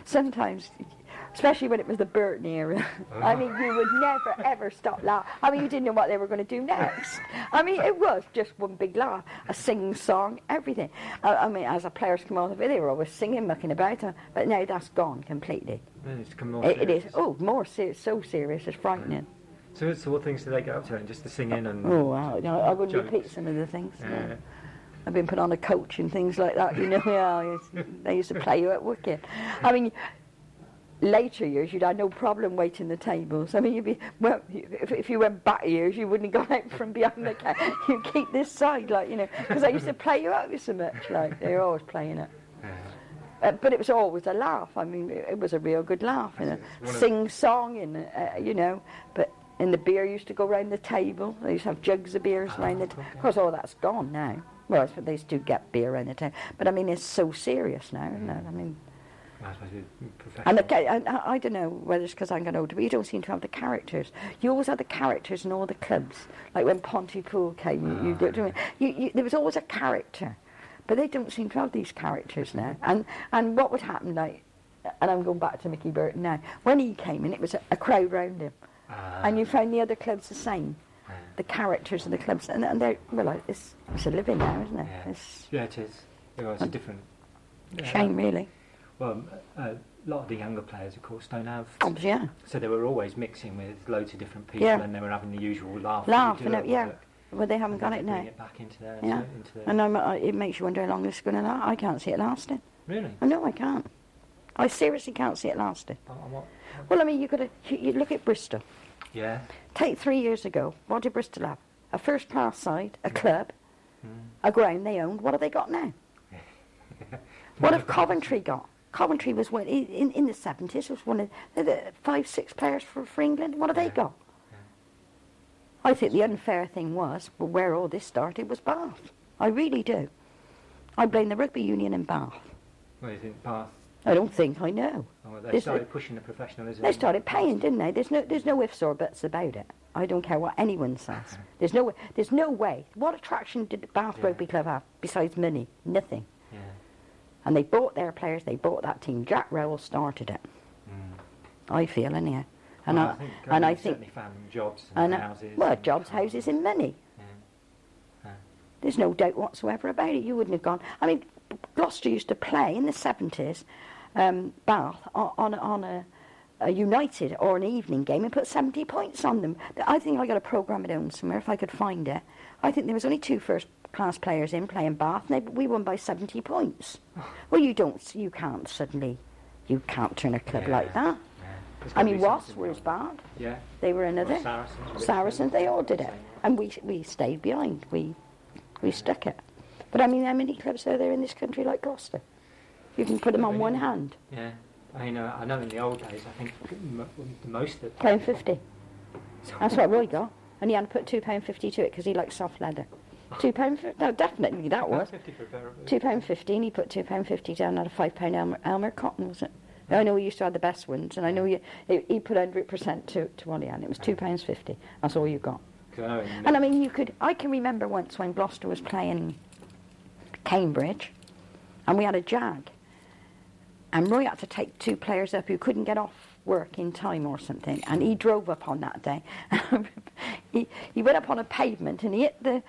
sometimes, especially when it was the Burton era, I mean, you would never, ever stop laughing. I mean, you didn't know what they were going to do next. I mean, it was just one big laugh, a sing-song, everything. I mean, as the players come on, they were always singing, mucking about, but now that's gone completely. It's become more It is, more serious, so serious, it's frightening. So what things do they get up to, and just to sing in and... Oh, wow, I wouldn't jokes. repeat some of the things. No. I've been put on a coach and things like that, you know. Yeah, they used to play you at wicket. I mean, later years, you'd had no problem waiting the tables. I mean, you'd be, well, if you went back years, you wouldn't have gone out from behind the cat. You'd keep this side, like, you know, because they used to play you out so much, like, they were always playing it. But it was always a laugh. I mean, it was a real good laugh, you know. Sing-song, and, you know, and the beer used to go round the table. They used to have jugs of beers round the table. Of course, all that's gone now. Well, they still get beer around the table. But, I mean, it's so serious now, isn't it? I mean... And I don't know whether it's because I'm getting older, but you don't seem to have the characters. You always had the characters in all the clubs. Like when Pontypool came, there was always a character. But they don't seem to have these characters now. And what would happen, like, and I'm going back to Mickey Burton now, when he came in, it was a crowd round him. And you found the other clubs the same. The characters of the clubs, and they're, well, it's a living now, isn't it? Yeah, it is. It's a different... shame, really. Well, a lot of the younger players, of course, don't have... Yeah. So they were always mixing with loads of different people, and they were having the usual laugh. Well, they haven't got it now. Bring it back into their... And it makes you wonder how long this is going to last. I can't see it lasting. Really? No, I can't. I seriously can't see it lasting. Well, I mean, you look at Bristol. Yeah. Take 3 years ago, what did Bristol have? A first-class side, a club, a ground they owned. What have they got now? What have Coventry got? Coventry was one in the 70s, was one of the 5-6 players for England. What have they got? I think the unfair thing was, where all this started, was Bath. I really do. I blame the rugby union in Bath. What do you think, Bath? I don't think, I know. Oh, well, they started pushing the professionalism. They started paying, didn't they? There's no ifs or buts about it. I don't care what anyone says. There's no way. What attraction did Bath Rugby Club have besides money? Nothing. Yeah. And they bought their players, they bought that team. Jack Rowell started it. I feel, anyhow. And I think certainly found jobs and houses. Well, jobs, houses and money. There's no doubt whatsoever about it. You wouldn't have gone... I mean, Gloucester used to play in the 70s, Bath, on a United or an evening game and put 70 points on them. I think I got a programme at home somewhere, if I could find it. I think there was only 2 first-class players in playing Bath, and we won by 70 points. Well, you can't turn a club like that. I mean, Wasps were as bad. Yeah. They were another. Saracens, they all did it. And we stayed behind. We stuck it. But I mean, how many clubs are there in this country like Gloucester? You can put them on one hand. Yeah. I know in the old days, I think the most that... £1.50. That's what Roy got. And he had to put £2.50 to it because he likes soft leather. £2.50? No, definitely that was. £2.50, and he put £2.50 down at a £5 Elmer cotton, was it? I know he used to have the best ones, and I know he put 100% to what he had. It was £2.50. That's all you got. And I mean, I can remember once when Gloucester was playing Cambridge, and we had a jag, and Roy had to take 2 players up who couldn't get off work in time or something, and he drove up on that day. he went up on a pavement and he hit the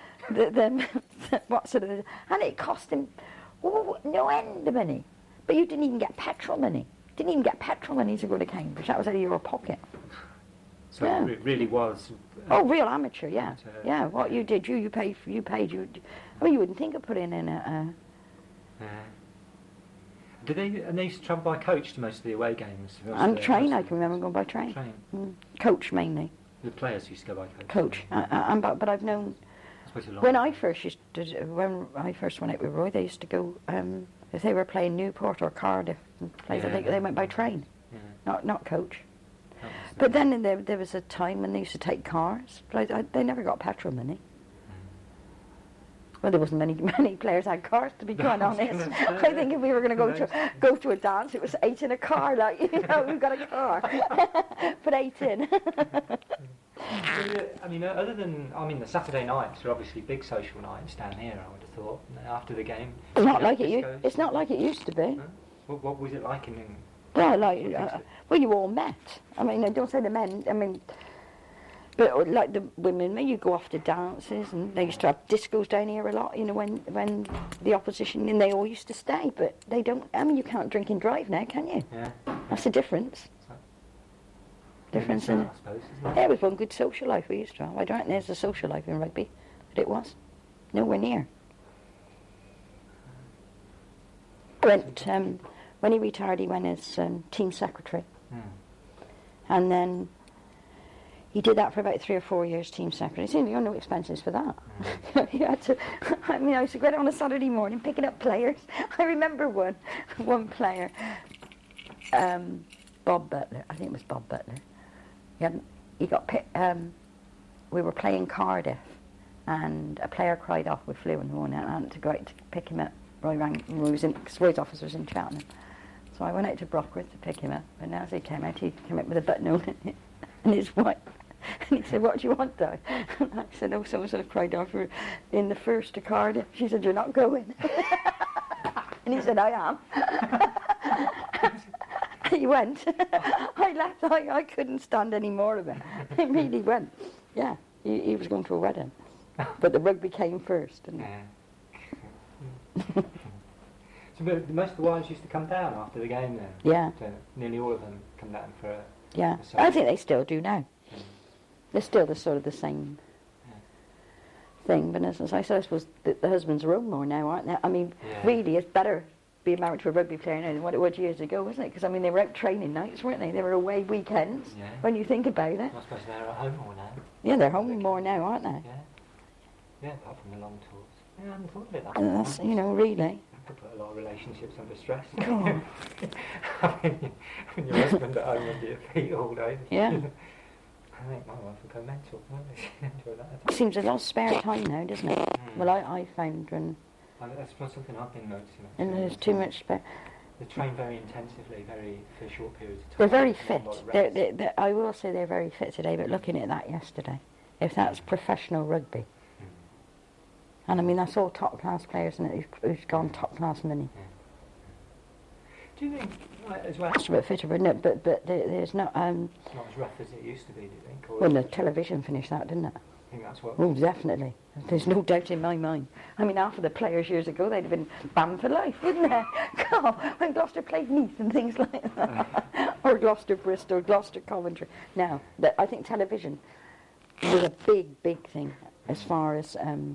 and it cost him no end of money. But you didn't even get petrol money. Didn't even get petrol money to go to Cambridge. That was out of your pocket. So it really was. Real amateur, yeah. Yeah, what you did, you paid. I mean, you wouldn't think of putting in a. Did they used to travel by coach to most of the away games? And train, I can remember going by train. Coach mainly. The players used to go by coach. But I've known. When I first went out with Roy, they used to go. If they were playing Newport or Cardiff, they went by train, not coach. But then there was a time when they used to take cars. But they never got petrol money. Well, there wasn't many players had cars, to be quite honest. I think if we were going to go to a dance, it was 8 in a car. Like, we've got a car, put 8 in. I mean, other than the Saturday nights are obviously big social nights down here. I would have thought after the game. It's not like it used to be. What was it like Well, like, well, you all met. I mean, I don't say the men. I mean, but like the women, you go off to dances, and they used to have discos down here a lot. You know, when the opposition, and they all used to stay, but they don't. I mean, you can't drink and drive now, can you? Yeah. That's the difference. Difference in it. I suppose, isn't it? Yeah, it was one good social life we used to have. I don't think there's a social life in rugby, but it was nowhere near. Went when he retired. He went as team secretary, and then he did that for about 3 or 4 years. Team secretary. So you no expenses for that. You had to. I mean, I used to go out on a Saturday morning picking up players. I remember one player, Bob Butler. I think it was Bob Butler. He got picked. We were playing Cardiff, and a player cried off with flu in the morning, and I had to go out to pick him up. Roy rang, because Roy's office was in Cheltenham. So I went out to Brockworth to pick him up, and as he came out with a buttonhole and his wife. And he said, "What do you want, Dad?" And I said, "Oh, someone sort of cried off in the first to Cardiff." She said, "You're not going." And he said, "I am." He went. I left. I couldn't stand any more of it. He really went. Yeah, he was going to a wedding. But the rugby came first. And So most of the wives used to come down after the game then? Yeah. So nearly all of them come down for a... Yeah, a I think they still do now. They're still the sort of the same thing. But as I said, I suppose the husbands roam more now, aren't they? I mean, really, it's better being married to a rugby player now than what it was years ago, wasn't it? Because, I mean, they were out training nights, weren't they? They were away weekends, when you think about it. I suppose they're at home more now. Yeah, they're home more now, aren't they? Yeah, apart from the long tours. Yeah, I hadn't thought of it that And that's, you know, really. Could put a lot of relationships under stress. God. Having your husband at home under your feet all day. Yeah. I think my wife would go mental. She'd enjoy that. It seems a lot of spare time now, doesn't it? Well, I found when... That's something I've been noticing. And there's too much spare... They train very intensively, for short periods of time. They're very fit. I will say they're very fit today, but looking at that yesterday, if that's professional rugby, and I mean that's all top class players, isn't it? Who's gone top class money. Do you think, as well? It's a bit fitter, isn't it? But there's not. It's not as rough as it used to be, do you think? Or Well, the television finished that, didn't it? I think that's what. Oh, definitely. There's no doubt in my mind. I mean, half of the players years ago, they'd have been banned for life, wouldn't they? God, when Gloucester played Neath and things like that. Or Gloucester Bristol, Gloucester Coventry. Now, I think television was a big, big thing as far as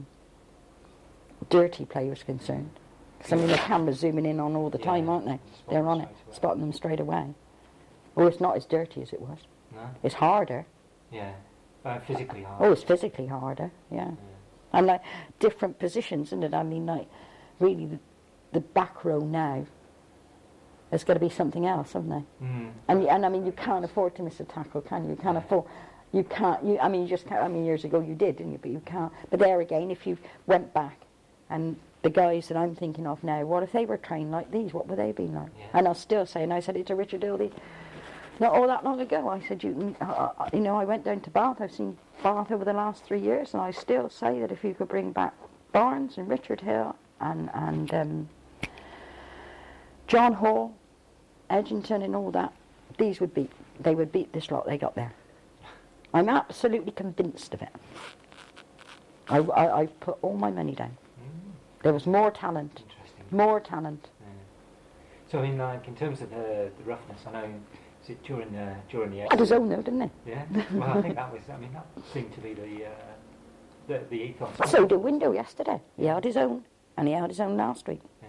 dirty play was concerned. Because, I mean, the camera's zooming in on all the time, aren't they? They're on it, spotting them straight away. Oh, it's not as dirty as it was. No? It's harder. Yeah. Physically harder. Oh, it's physically harder, yeah. And like different positions, isn't it? I mean, like really, the back row now has got to be something else, haven't they? And I mean, you can't afford to miss a tackle, can you? You can't afford. You can't. I mean, you just can't. I mean, years ago you did, didn't you? But you can't. But there again, if you went back, and the guys that I'm thinking of now, what if they were trained like these? What would they be like? Yeah. And I'll still say, and I said it to Richard Ildy not all that long ago. I said, you know, I went down to Bath. I've seen Bath over the last 3 years, and I still say that if you could bring back Barnes and Richard Hill and John Hall, Edgington, and all that, they would beat this lot they got there. I'm absolutely convinced of it. I put all my money down. There was more talent. More talent. Yeah. So in in terms of the roughness, I know. Was it during the Had his own though, didn't he? Yeah. Well, I think that was. I mean, that seemed to be the ethos. So did Window yesterday. He had his own, and he had his own last week. Yeah.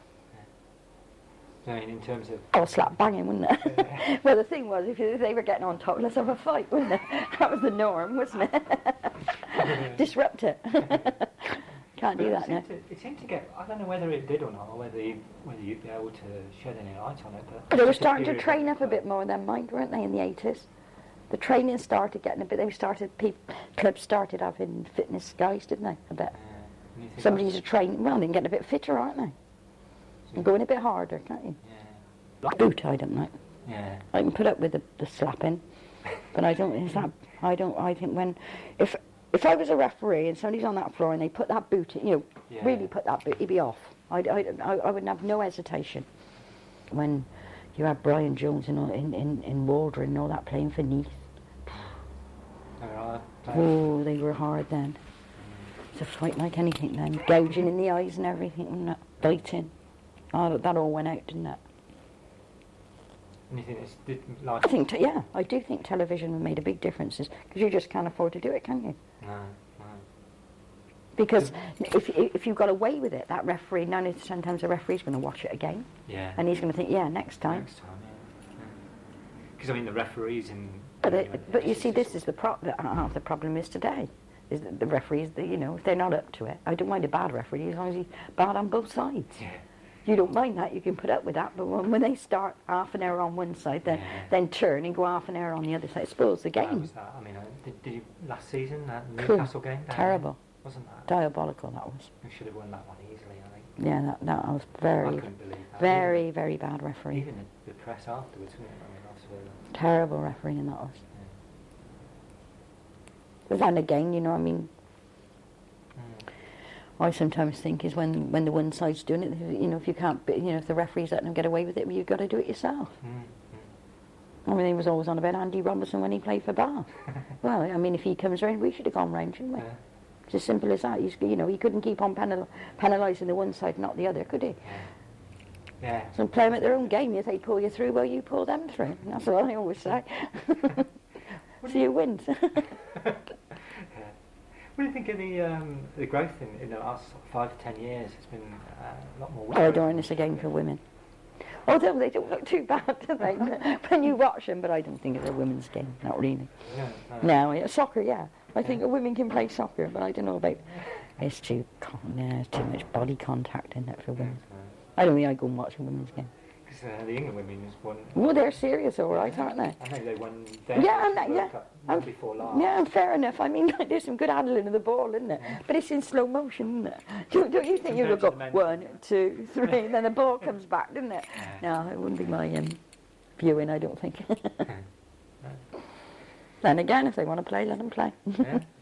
So in terms of. Oh, slap banging, wouldn't it? Well, the thing was, if they were getting on top, let's have a fight, wouldn't it? That was the norm, wasn't it? Disrupt it. Can't do that now. It seemed to get. I don't know whether it did or not, or whether you'd be able to shed any light on it. But they were starting to train up a bit more than mine, weren't they? In the 80s, the training started getting a bit. Clubs started having fitness guys, didn't they? I bet. Somebody's to train. Well, they're getting a bit fitter, aren't they? And going a bit harder, can't you? Yeah. Boot, I don't like. Yeah. I can put up with the slapping, but I don't. I think when if I was a referee and somebody's on that floor and they put that boot, really put that boot, he'd be off. I wouldn't have no hesitation. When You had Brian Jones in Waldron and all that playing for Neath. They were hard. Oh, they were hard then. It's a fight like anything then. Gouging in the eyes and everything, and that biting. Oh, that all went out, didn't it? And you think it's like... I think, yeah, I do think television made a big difference because you just can't afford to do it, can you? No. Because if you got away with it, that referee, 9 out of 10 times the referee's going to watch it again. Yeah. And he's going to think, yeah, next time. Next time, yeah. Because, I mean, the referees in... But you see, this is half the problem is today. Is that the referees, if they're not up to it. I don't mind a bad referee as long as he's bad on both sides. Yeah. You don't mind that, you can put up with that, but when they start half an hour on one side, then turn and go half an hour on the other side, it spoils the game. How was that? I mean, did you last season, that Newcastle game? Terrible. Wasn't that? Diabolical, that was. We should have won that one easily, I think. Yeah, that was I very, couldn't believe that. very, very bad referee. Even the press afterwards, wasn't it? I mean, that's terrible refereeing, that was. But then again, I sometimes think is when the one side's doing it, if you can't, if the referee's letting them get away with it, well, you've got to do it yourself. I mean, he was always on about Andy Robertson when he played for Bath. Well, I mean, if he comes around, we should have gone round, shouldn't we? Yeah. It's as simple as that. He couldn't keep on penalising the one side, not the other, could he? Yeah. So play them at their own game. If they pull you through, well, you pull them through. And that's what I always say. So you win. What do you think of the growth in the last 5 to 10 years? It's been a lot more... Oh, adore this again for women. Although they don't look too bad, do they? When you watch them, but I don't think it's a women's game, not really. No, soccer, yeah. I think women can play soccer, but I don't know about... It's too much body contact in it for women. I don't think I'd go and watch a women's game. Because the England women has won... Well, they're serious, all right, aren't they? I know they won their World Cup before last. Yeah, fair enough. I mean, there's some good handling of the ball, isn't it? Yeah. But it's in slow motion, isn't it? Don't you think you would go 1, 2, 3, and then the ball comes back, doesn't it? Yeah. No, it wouldn't be my viewing, I don't think. Then again, if they want to play, let them play. Yeah.